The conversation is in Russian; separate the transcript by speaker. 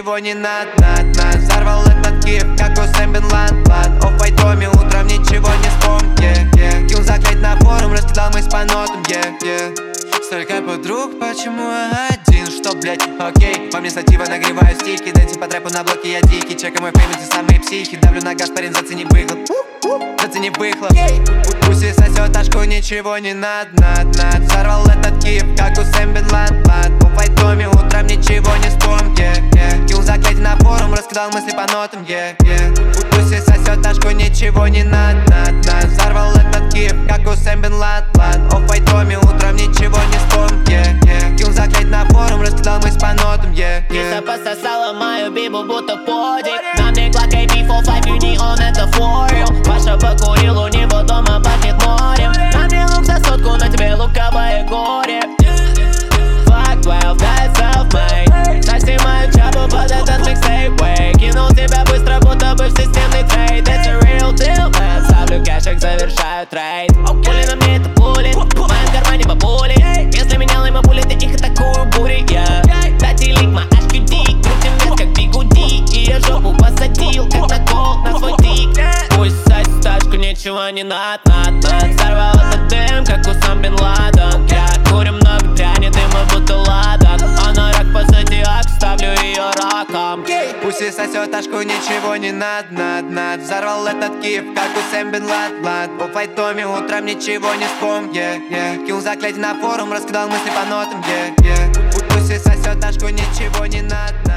Speaker 1: ничего не надо. Взорвал этот Киев, как Усейн Бен Ладен. Офф-вайт Томми, утром ничего не вспомню. Кинул заклять на форум, раскидал мысль по нотам. Столько подруг, почему я один? Что, блять, окей, по мне статива нагреваю стики. Дэнси по трэпу на блоке, я дикий. Чекай мой пеймент, и самые психи. Давлю на газ, парень, зацени выхлоп. Зацени выхлоп. Пусть и сосет ташку, ничего не надо. Взорвал этот Киев, как Усейн Бен Ладен. Офф-вайт Томми, утром ничего не вспомню. Кинул заклять на форум, раскидал мысли по нотам. Пусть и сосет ташку, ничего не надо. Взорвал этот Киев, как Усейн Бен Ладен. Офф-вайт Томми, утром ничего не вспомню. Кинул заклять на форум, раскидал мысли по нотам.
Speaker 2: Киса пососала мою бибу, будто подик. На мне Glock AP45, юни, он это форил. Паша покурил, у него дома пахнет морем. На мне лук за сотку, на тебе луковое горе. Fuck 12, that's self-made. Заснимаю чапу под этот микстейп. Кинул тебя быстро, будто бы в системный трейд. It's a real deal, man. Ставлю кэшек, завершаю трейд. Пули на мне это пули, в моем кармане бабули. Если менял им пули, ты их атакую бурей. Дайте лик, my HQD. Крутим вес, как бигуди. И я жопу посадил, как на кол, на свой тик. Пусть сосет тачку, ничего не надо. Сорвал этот дым, как Усейн Бен Ладен. Я курю много дряни, дыма будто ладан. А на рак по зодиак, ставлю ее раком.
Speaker 1: Пусть и сосет ташку, ничего не надо. Взорвал этот Киев, как Усейн Бен Ладен. Офф-вайт Томми, утром ничего не вспомню. Кинул заклятие на форум, раскидал мысли по нотам. Пусть и сосет ташку, ничего не надо.